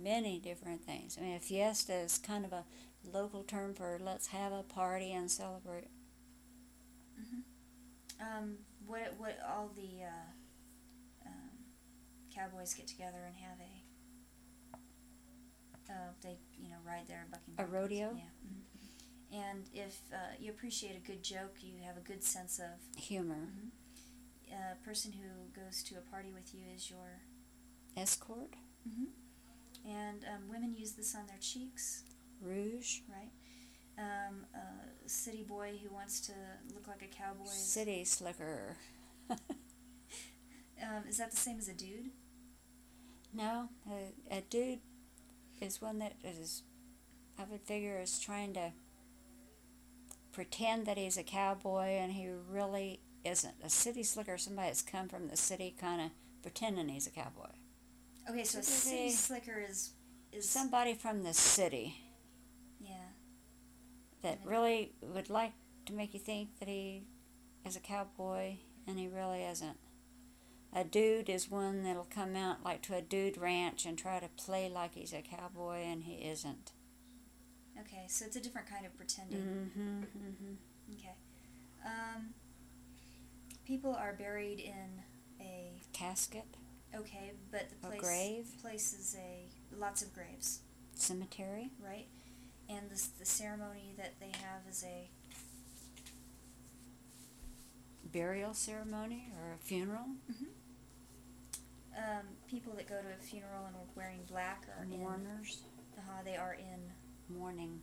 many different things. I mean, a fiesta is kind of a local term for let's have a party and celebrate. What all the cowboys get together and have they ride their bucking A donkeys. rodeo? Yeah. Mm-hmm. And if you appreciate a good joke, you have a good sense of Humor. Mm-hmm. A person who goes to a party with you is your Escort? Mm-hmm. And women use this on their cheeks. Rouge? Right. A city boy who wants to look like a cowboy. City slicker. Is that the same as a dude? No, a dude is one that is, I would figure, is trying to pretend that he's a cowboy and he really isn't. A city slicker is somebody that's come from the city kind of pretending he's a cowboy. Okay, so a city slicker is somebody from the city. Yeah. That really would like to make you think that he is a cowboy and he really isn't. A dude is one that'll come out like to a dude ranch and try to play like he's a cowboy and he isn't. Okay, so it's a different kind of pretending. Mm-hmm, mm-hmm. Okay. People are buried in a casket. Okay, but the place, a grave. Place is lots of graves. Cemetery. Right, and the ceremony that they have is a burial ceremony or a funeral. Mm-hmm. People that go to a funeral and are wearing black are mourners. They are in mourning.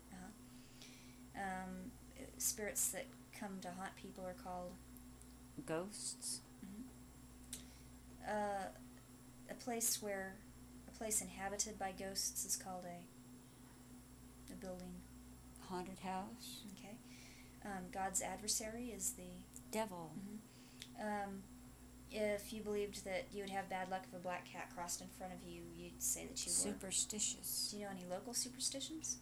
Spirits that come to haunt people are called ghosts. Mm-hmm. A place inhabited by ghosts is called a building. Haunted house. Okay. God's adversary is the devil. Mm-hmm. If you believed that you would have bad luck if a black cat crossed in front of you, you'd say that you were superstitious. Do you know any local superstitions?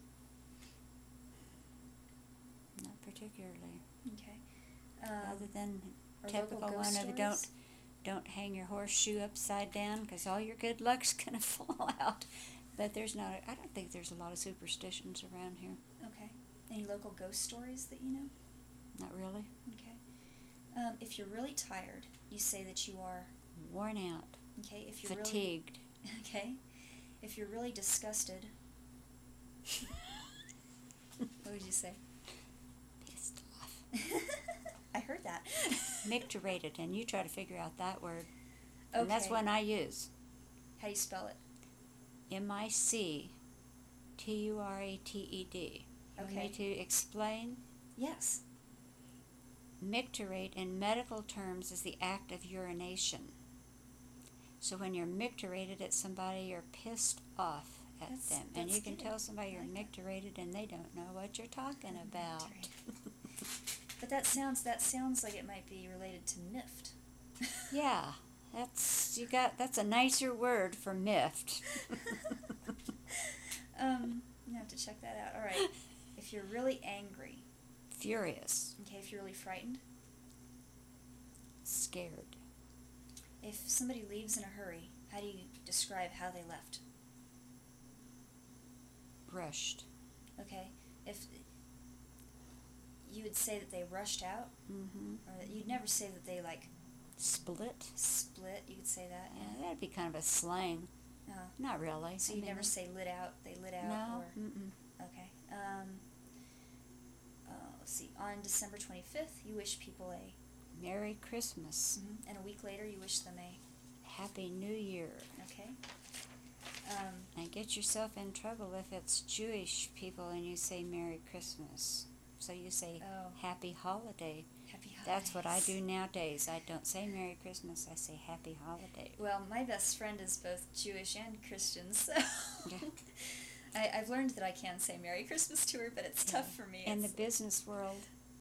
Not particularly. Okay. Other than typical one of don't hang your horseshoe upside down because all your good luck's gonna fall out. But I don't think there's a lot of superstitions around here. Okay. Any local ghost stories that you know? Not really. Okay. If you're really tired, you say that you are worn out. Okay. If you're fatigued. Okay. If you're really disgusted, what would you say? Pissed off. I heard that. Micturated, and you try to figure out that word. Okay. And that's one I use. How do you spell it? Mictureted. Okay. Want me to explain? Yes. Micturate in medical terms is the act of urination. So when you're micturated at somebody, you're pissed off at them. And you can tell somebody you're micturated and they don't know what you're talking about. But that sounds like it might be related to miffed. Yeah. That's a nicer word for miffed. You have to check that out. All right. If you're really angry. Furious. Okay, if you're really frightened. Scared. If somebody leaves in a hurry, how do you describe how they left? Rushed. Okay. If you would say that they rushed out, or that you'd never say that they split. You could say that. Yeah, that'd be kind of a slang. Not really. So you never say lit out. They lit out. No. Or, okay. Let's see. On December 25th, you wish people a Merry Christmas. And a week later, you wish them a Happy New Year. Okay. And get yourself in trouble if it's Jewish people and you say Merry Christmas. So you say Happy Holiday. Happy Holidays. That's what I do nowadays. I don't say Merry Christmas. I say Happy Holiday. Well, my best friend is both Jewish and Christian, so I've learned that I can say Merry Christmas to her, but it's tough for me. In the business world,